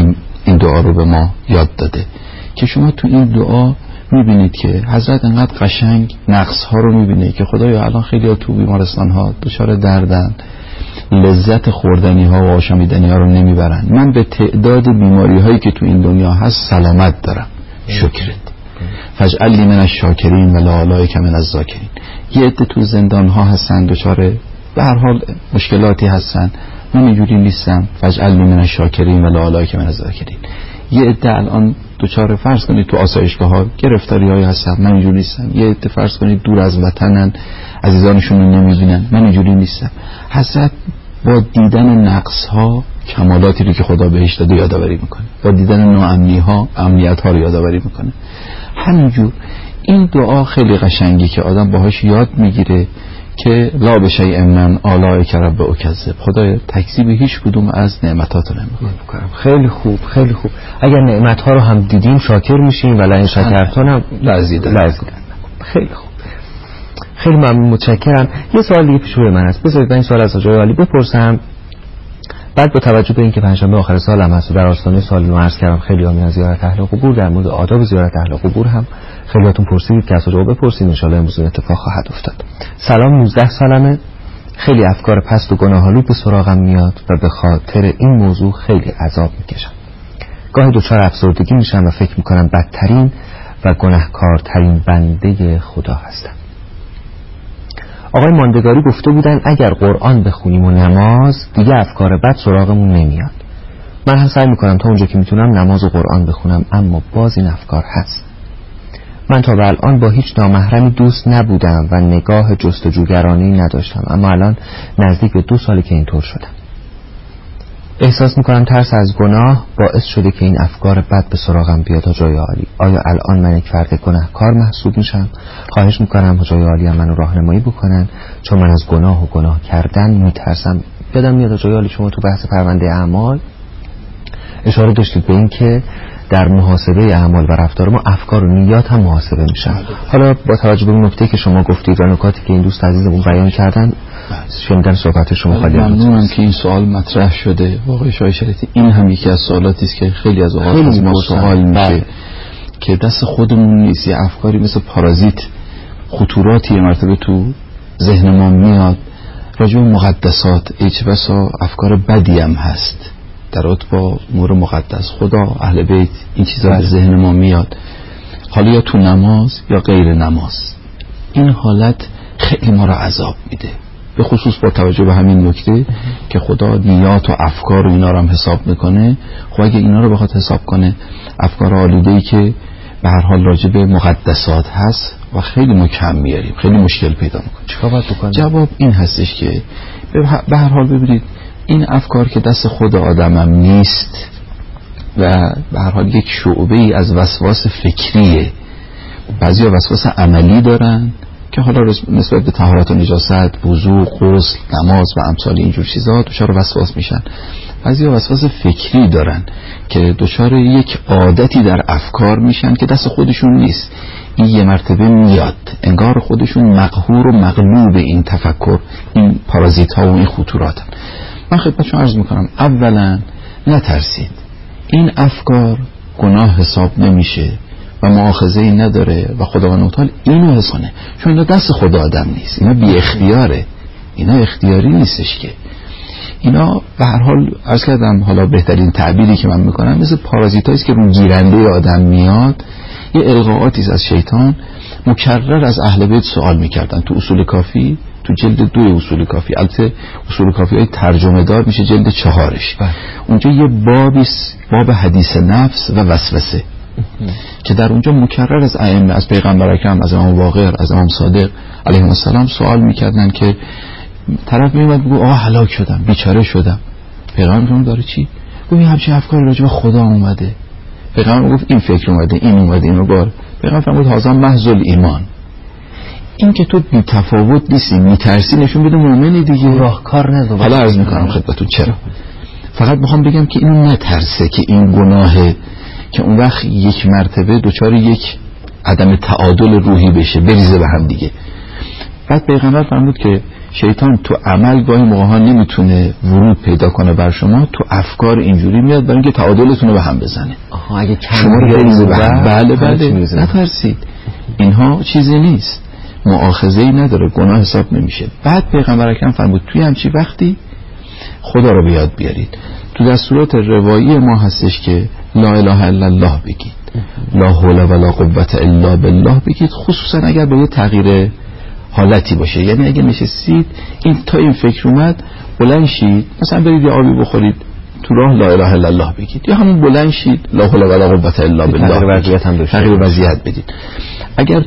این دعا رو به ما یاد داده که شما تو این دعا میبینید که حضرت انقدر قشنگ نقص ها رو میبینه که خدایا الان خیلی ها تو بیمارستان ها دچار دردن، لذت خوردنی ها و آشامیدنی ها رو نمیبرن. من به تعداد بیماری هایی که تو این دنیا هست سلامت دارم، شکرت فاجعلنی من الشاکرین و لا اولئک من الذاکرین. یه عده تو زندان ها هستن دچار به هر حال مشکلاتی هستن، من اینجوری نیستم، فاجعلنی من الشاکرین و لا اولئک من الذاکرین. یه عده الان دوچار فرض کنید تو آسایشگاه ها گرفتاری های هستن، من اینجوری نیستم. یه عده فرض کنید دور از وطنن، عزیزانشون رو نمیبینن، من اینجوری نیستم. حضرت با دیدن نقص ها کمالاتی رو که خدا بهش داده یادآوری میکنه، با دیدن ناامنی ها امنیت ها رو یادآوری میکنه. همینجور این دعا خیلی قشنگی که آدم باهاش یاد میگیره که لا بشیء من آلائک رب اکذب، خدای تکذیب هیچ کدوم از نعمتات رو نمیکنم. خیلی خوب، خیلی خوب. اگر نعمت ها رو هم دیدیم شاکر میشیم و لئن شکرتم هم لازیدن. خیلی خوب، خیلی ممنون، متشکرم. یه سوال دیگه پیش روی من هست، بذارید من این سوال از آقای عالی بپرسم. بعد با توجه به اینکه پنجشنبه آخر سال هم هست و در آستانه سال نو عرض کردم خیلی ها میان زیارت اهل قبور، در مورد آداب زیارت اهل قبور هم خیلیاتون پرسیدید که از جواب بپرسید، ان شاءالله امروز اتفاق خواهد افتاد. سلام، 19 سالمه، خیلی افکار پست و گناه‌آلود به سراغم میاد و به خاطر این موضوع خیلی عذاب میکشم. گاهی دچار افسردگی میشم و فکر میکنم بدترین و گناهکارترین بنده خدا هستم. آقای ماندگاری گفته بودن اگر قرآن بخونیم و نماز دیگه افکار بد سراغمون نمیاد. من هم سعی میکنم تا اونجا که میتونم نماز و قرآن بخونم، اما باز این افکار هست. من تا به الان با هیچ نامحرمی دوست نبودم و نگاه جستجوگرانه‌ای نداشتم، اما الان نزدیک به 2 ساله که اینطور شدم. احساس میکنم ترس از گناه باعث شده که این افکار بد به سراغم بیاد. حجای عالی، آیا الان من یک فرد گناهکار محسوب میشم؟ خواهش میکنم حجای عالی هم منو راهنمایی بکنن، چون من از گناه و گناه کردن میترسم. یادم میاد حجای عالی شما تو بحث پرونده اعمال اشاره داشتید به این که در محاسبه اعمال و رفتار ما افکار و نیات هم محاسبه میشن. حالا با توجه به نکته که شما گفتید و نکاتی که این دوست عزیزمون بیان کردن، شنیدن صحبت شما خیلی ممنونم که این سوال مطرح شده. واقعا شاه شریعتی این هم یکی از سوالاتی است که خیلی از اوقات از ما سوال میشه که دست خودمون نیست. یه افکاری مثل پارازیت، خطوراتی یه مرتبه تو ذهن ما میاد راجع به مقدسات، چه بسا افکار بدی هم هست در رابطه با امور مقدس، خدا، اهل بیت، این چیزا به ذهن ما میاد، حالا یا تو نماز یا غیر نماز. این حالت خیلی ما را عذاب میده، به خصوص با توجه به همین نکته که خدا نیات و افکار و اینا رو هم حساب میکنه. خب اگه اینا رو بخواد حساب کنه، افکار آلوده‌ای که به هر حال راجع به مقدسات هست و خیلی ما کم میاریم، خیلی مشکل پیدا میکنه. چیکار باید بکنیم؟ جواب این هستش که به هر حال ببینید این افکار که دست خود آدمم نیست و به هر حال یک شعبه‌ای از وسواس فکریه. بعضیا وسواس عملی دارن که حالا نسبت به طهارت و نجاست، وضو، غسل، نماز و امثال اینجور چیزا دچار وسواس میشن. بعضیا وسواس فکری دارن که دچار یک عادتی در افکار میشن که دست خودشون نیست. این یه مرتبه میاد انگار خودشون مقهور و مغلوب این تفکر، این پارازیت ها و این خطورات. من خدمتشون عرض میکنم اولا نترسید، این افکار گناه حساب نمیشه و مؤاخذه‌ای نداره و خداوند متعال اینو حسانه، چون اینا دست خدا آدم نیست، اینا بی اختیاره، اینا اختیاری نیستش که. اینا به هر حال عرض کردم، حالا بهترین تعبیری که من میکنم مثل پارازیتایی است که رو گیرنده آدم میاد. یه القاءاتی از شیطان مکرر از اهل بیت سوال میکردن تو اصول کافی، تو جلد 2 اصول کافی، البته اصول کافی های ترجمه دار میشه جلد 4ش. اونجا یه بابیست، باب حدیث نفس و وسوسه که در اونجا مکرر از ائمه، از پیغمبر اکرم، از امام باقر، از امام صادق علیه السلام سوال میکردن که طرف میومد بگو آقا هلاک شدم، بیچاره شدم. پیغمبر داره چی؟ گفت همچین افکاری راجع به خدا اومده. پیغمبر گفت این فکر اومده، این اومده، اینو بار. پیغمبر گفت هذا محض الایمان. این که تو بی تفاوت نیستی، میترسی، نشون بده مؤمنی دیگه، راهکار نداره. حالا عرض میکنم خدمتتون چرا. فقط میخوام بگم که اینو نترسه که این گناهه، که اون وقت یک مرتبه دوچار یک عدم تعادل روحی بشه، بریزه به هم دیگه. بعد پیغمبر فرمود که شیطان تو عمل گاهی موقعا نمیتونه ورود پیدا کنه بر شما، تو افکار اینجوری میاد برای اینکه تعادلتون رو به هم بزنه. اگه شما رو بریزه به هم. بله نترسید، اینها چیزی نیست، مؤاخذه‌ای نداره، گناه حساب نمیشه. بعد پیغمبر اکرم فرمود توی همچی وقتی خدا رو به یاد بیارید. تو دستورات روایی ما هستش که لا اله الا الله بگید، لا حول ولا قوت الا بالله بگید، خصوصا اگر با یه تغییر حالتی باشه. یعنی اگه نشستید این فکر اومد، بلند شید مثلا برید یه آبی بخورید، تو راه لا اله الا الله بگید، یا همون بلند شید لا حول ولا قوت الا بالله، تغییر وضعیت بدید. اگر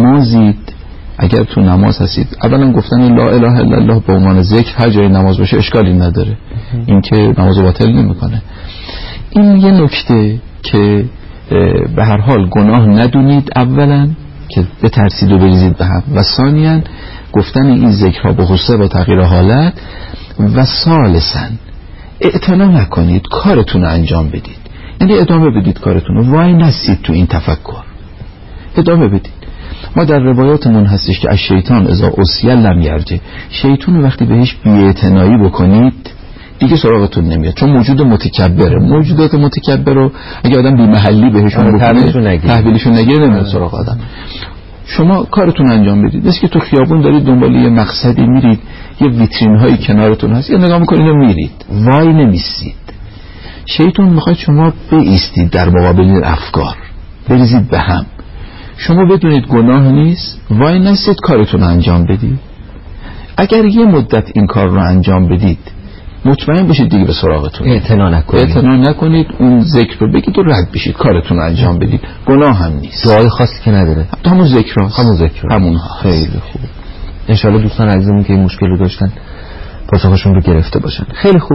تو نماز هستید، اولا گفتن لا اله الا الله به عنوان ذکر هر جای نماز باشه اشکالی نداره، این که نماز باطل نمیکنه. این یه نکته که به هر حال گناه ندونید، اولا که بترسید و بریزید به هم، و ثانیاً گفتن این ذکرها به خصوص با تغییر حالت، و ثالثاً اعتنا نکنید، کارتون رو انجام بدید. یعنی ادامه بدید کارتون رو، وای نسید تو این تفکر، ادامه بدید. ما در روایاتمون هستش که از شیطان اذا عصی لم یرجع، شیطان وقتی بهش بی‌اعتنایی بکنید دیگه سراغتون نمیاد، چون موجود متکبره. موجودات متکبر رو اگه آدم بی محلی بهشون بکنه، تحویلشون نگیره، نمیاد سراغ آدم. شما کارتون انجام بدید. مثل که تو خیابون دارید دنبال یه مقصدی میرید، یه ویترین هایی کنارتون هست، یا نگاه میکنید و میرید، وای نمیستید. شیطان میخواد شما بایستید در مقابل افکار، بریزید به هم. شما بدونید گناه نیست، وای نستید کارتون انجام بدید. اگر یه مدت این کار رو انجام بدید، مطمئن باشید دیگه به سراغتون اعتنا نکنید، اون ذکر رو بگید و رد بشید، کارتون رو انجام بدید، گناه هم نیست، دعای خاصی که نداره، همون ذکر همونها. خیلی خوب. انشالله دوستان عزیزمون که این مشکل رو داشتن پاسخشون رو گرفته باشن. خیلی خوب.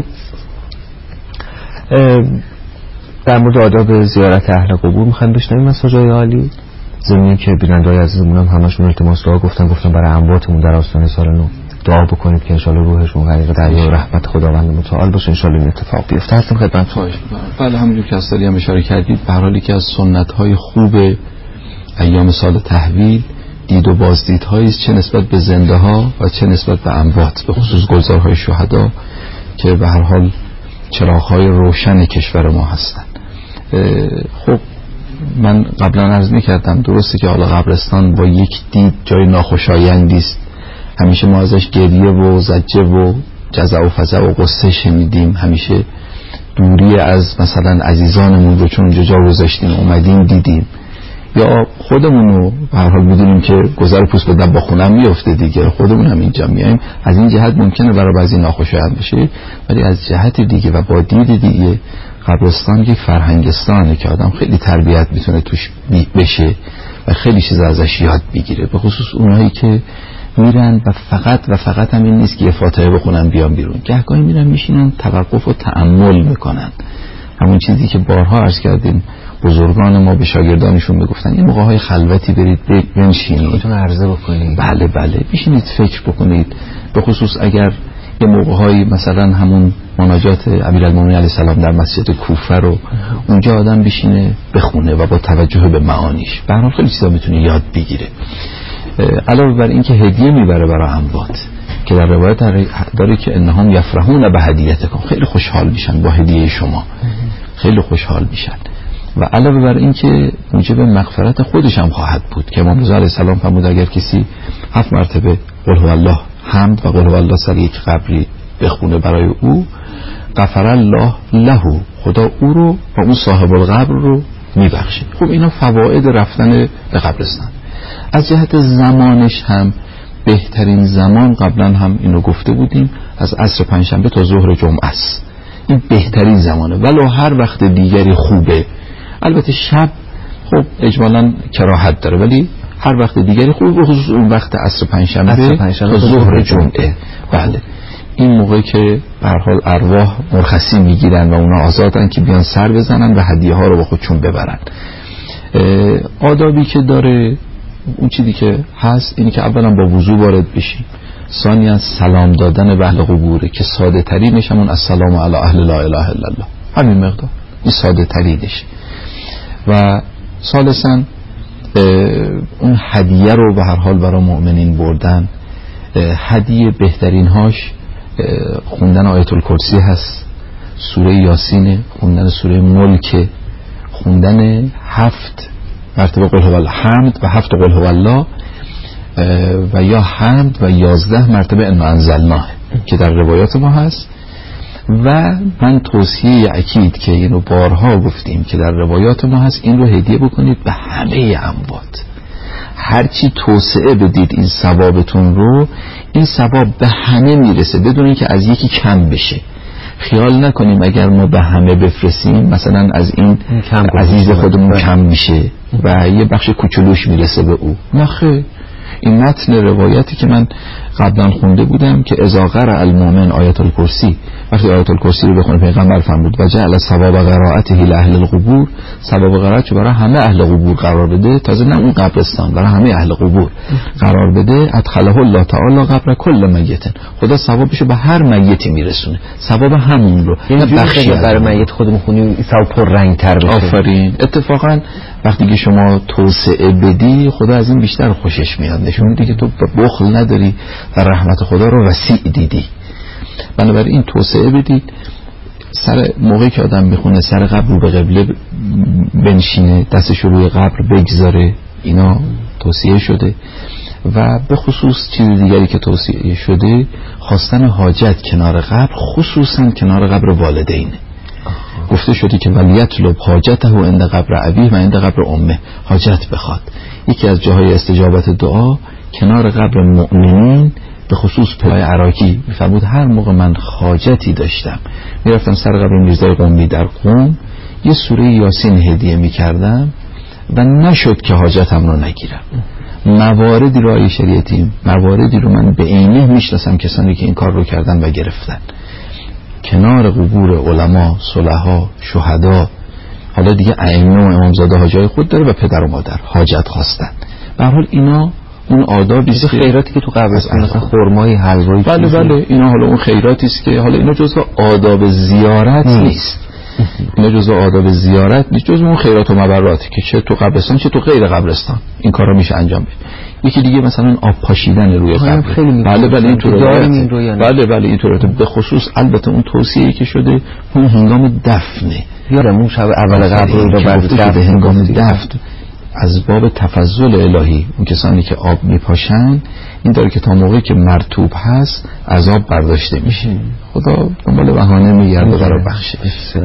در مورد آداب زیارت اهل قبور میخوایم بشنویم از حاجی عالی، زمین که بیننده‌های عزیزمون هم همشون التماس دعا گفتن برای امواتمون در آستانه سال نو دعا بکنید که انشالله روحشون غریق دریا رحمت خداوند متعال باشه، انشالله این اتفاق بیفته. هستم خدمتتون. بله، همونجور که از هم اشاره کردید، به هر حال که از سنت‌های خوب ایام سال تحویل دید و بازدیدهایی است، چه نسبت به زنده ها و چه نسبت به اموات، به خصوص گلزارهای شهدا که به هر حال چراغ‌های روشن کشور ما هستند. خب من قبلا عرض می‌کردم درسته که حالا قبرستان با یک دید جای ناخوشایندی است، همیشه ما ازش گریه و زجه و جزع و فزع و قصه شنیدیم، همیشه دوری از مثلا عزیزانمون رو چون اونجا جا گذاشتیم اومدیم دیدیم، یا خودمون رو به هر حال می‌دونیم که گذر پوست به دبا خونم میفته دیگه، خودمون هم اینجا میایم، از این جهت ممکنه برای بعضی ناخوشایند بشه، ولی از جهت دیگه و با دید دیگه قبرستان یک فرهنگستانه که آدم خیلی تربیت میتونه توش بشه و خیلی چیز ازش یاد بگیره، به خصوص اونایی که میرن و فقط هم این نیست که یه فاتحه بخونن بیان بیرون، گهگاهی میرن میشینن توقف و تأمل میکنن، همون چیزی که بارها عرض کردیم بزرگان ما به شاگردانشون میگفتن این موقع‌های خلوتی برید بنشینید، خودتون عرضه بکنید. بله بشینید فکر بکنید، به خصوص اگر یه موقع‌هایی مثلا همون مناجات امیرالمومنین علیه السلام در مسجد کوفه رو اونجا آدم بشینه بخونه و با توجه به معانیش، به هر حال خیلی چیزا میتونه یاد بگیره. علاوه بر این که هدیه میبره برای اموات که در روایت داره که انهم یفرحون به هدیتکم، خیلی خوشحال میشن با هدیه شما، خیلی خوشحال میشن. و علاوه بر این که موجب مغفرت خودش هم خواهد بود که امام رضا علیه السلام فرمود اگر کسی 7 مرتبه قل هو الله حمد و قل هو الله سر یک قبری بخونه برای او، غفر الله له، خدا او رو و اون صاحب القبر رو میبخشه. خب اینا فواید رفتن به قبرستان. از جهت زمانش هم بهترین زمان، قبلا هم اینو گفته بودیم، از عصر پنجشنبه تا ظهر جمعه است، این بهترین زمانه، ولو هر وقت دیگری خوبه. البته شب خب اجمالاً کراهت داره، ولی هر وقت دیگری خوبه، به خصوص اون وقت عصر پنجشنبه تا ظهر جمعه. بله، این موقع که به هر حال ارواح مرخصی میگیرن و اونا آزادن که بیان سر بزنن و هدیه ها رو با خودشون ببرن. آدابی که داره، اون چیزی که هست اینی که اولا با وضو وارد بشیم، ثانیا سلام دادن به اهل قبوره که ساده ترینش همون السلام علی اهل لا اله الا الله، همین مقدار، این ساده ترینش. و ثالثا اون هدیه رو به هر حال برای مؤمنین بردن، هدیه بهترین هاش خوندن آیت الکرسی هست، سوره یاسین، خوندن سوره ملک، خوندن 7 مرتبه قل هو الله، حمد و 7 قل هو الله و یا حمد و 11 مرتبه انا انزلناه که در روایات ما هست. و من توصیه اکید که اینو بارها گفتیم که در روایات ما هست، این رو هدیه بکنید به همه اموات. هرچی توسعه بدید این ثوابتون رو، این ثواب به همه میرسه بدون اینکه از یکی کم بشه. خیال نکنیم اگر ما به همه بفرستیم مثلا از این عزیز خودمون کم میشه و یه بخش کوچولوش میرسه به او. نه خیر، این متن روایتی که من قبلا خونده بودم که اذا قرأ المؤمن آیت الکرسی، وقتی آیت الکرسی رو بخونه پیغمبر فرمود و جعل ثواب قرائته لاهل القبور، ثواب قرائت برای همه اهل قبور قرار بده، تازه نه اون قبرستان، برای همه اهل قبور قرار بده. ادخله الله تعالی قبر کل میت، خدا ثوابشو به هر میتی میرسونه، ثواب همون رو. یعنی بخشی برای میت خودمون خونی ثواب پر رنگ تر بشه. آفرین. اتفاقا وقتی که شما توسعه بدی، خدا از این بیشتر خوشش میاد، نشون میده که تو بخل نداری و رحمت خدا رو وسیع دیدی. بنابراین این توسعه بدید. سر موقعی که آدم میخونه سر قبر رو به قبله بنشینه، دستش رو روی قبر بگذاره، اینا توصیه شده. و به خصوص چیز دیگری که توصیه شده، خواستن حاجت کنار قبر، خصوصا کنار قبر والدینه. گفته شده که ولیطلب حاجته عند قبر ابیه و عند قبر امه، حاجت بخواد. یکی از جاهای استجابت دعا کنار قبر مؤمنین، به خصوص پای عراقی میفرمود هر موقع من حاجتی داشتم میرفتم سر قبر میرزای قمی در قم، یه سوره یاسین هدیه میکردم و نشد که حاجتم رو نگیرم. مواردی رو آیه شریعتی، مواردی رو من به عینه میشناسم کسانی که این کار رو کردن و گرفتن. کنار قبور علما، صلحا، شهدا، حالا دیگه ائمه و امامزاده ها جای خود داره و پدر و مادر حاجت خواستن. به هر حال اینا اون آدابی است، خیراتی که تو قبرستون مثلا خرمای، حلوایی، بله اینا حالا اون خیراتی است که حالا اینا جزء آداب زیارت نیست. اینا جزء آداب زیارت نیست، جزء اون خیرات و مبراتی که چه تو قبرستان چه تو غیر قبرستان این کارا میشه انجام بده. یکی دیگه مثلا آب پاشیدن روی قبر. بله این طور بله این طور. به خصوص البته اون توصیه‌ای که شده اون هنگام دفنه. یادم اون شب اول قبر رو بعد هنگام دفن از باب تفضل الهی اون کسانی که آب میپاشن این داره که تا موقعی که مرطوب هست عذاب برداشته میشه. خدا دنبال بهانه میگرده برای بخشش.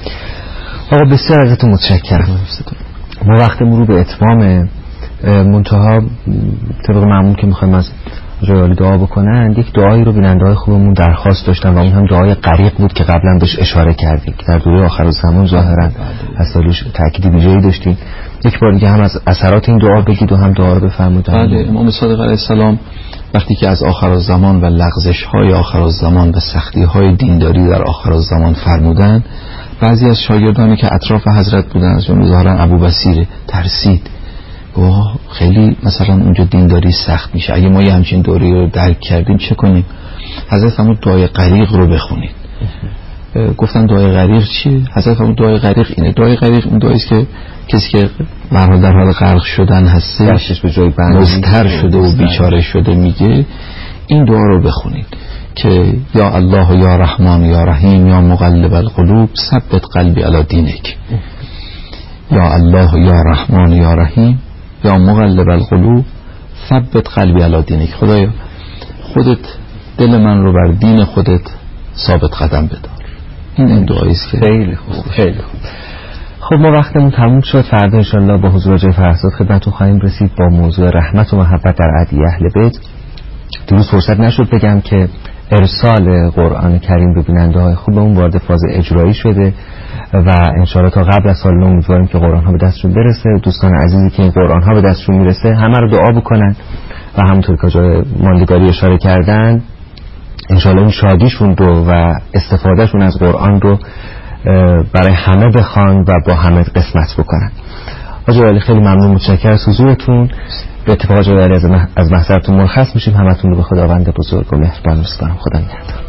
آقا بسیار ازتون متشکرم. ما وقتمون رو به اتمام، منتها طبق معمول که میخوایم از جلالی دعا بکنن، یک دعایی رو بیننده های خوبمون درخواست داشتن و اون هم دعای غریق بود که قبلا بهش اشاره کردیم که در دوره آخر الزمان ظاهرا اصلاش تأکید ویژه‌ای داشتیم. یک بار دیگه هم از اثرات این دعا بگید و هم دعا رو بفرمایید. بله، امام صادق علیه السلام وقتی که از آخر الزمان و لغزش‌های آخر الزمان و سختی‌های دینداری در آخر الزمان فرمودن، بعضی از شاگردانی که اطراف حضرت بودن از جمله ظاهرا ابوبصیر ترسید، خیلی مثلا اونجا دینداری سخت میشه، اگه ما یه همچین دوری رو درک کردیم چه کنیم؟ حضرت فرمود دعای غریق رو بخونید. گفتن دعای غریق چیه؟ حضرت فرمود دعای غریق اینه. دعای غریق اون دعایی است که کسی که در حال غرق شدن هستش، مضطر شده و بیچاره شده، میگه این دعا رو بخونید که یا الله یا رحمان یا رحیم یا مقلب القلوب ثبت قلبی علی دینک. یا الله یا رحمان یا رحیم یا مقلب القلوب ثبت قلبی علی دینک. خدایا خودت دل من رو بر دین خودت ثابت قدم بدار. این دعایی است که خیلی خوب. خب ما وقتمون تموم شد. فردا انشالله با حضور جای فرزاد خدمتتون خواهیم رسید با موضوع رحمت و محبت در ادعیه اهل بیت. دیروز فرصت نشد بگم که ارسال قرآن کریم به بیننده های خوبمون وارد فاز اجرایی شده و انشالله تا قبل از سال نو امیدواریم که قرآن ها به دستشون برسه. دوستان عزیزی که این قرآن ها به دستشون میرسه همه رو دعا بکنن و همونطور که جای ماندگاری اشاره کردن انشالله این شادیشون رو و استفادهشون از قرآن رو برای همه بخوان و با همه قسمت بکنن. آقای علی خیلی ممنون، متشکرم از حضورتون. به اتفاق آقای علی از محضرتون مرخص میشیم. همتون رو به خداوند بزرگ و مهربان میسپارم. خدا نگهدار.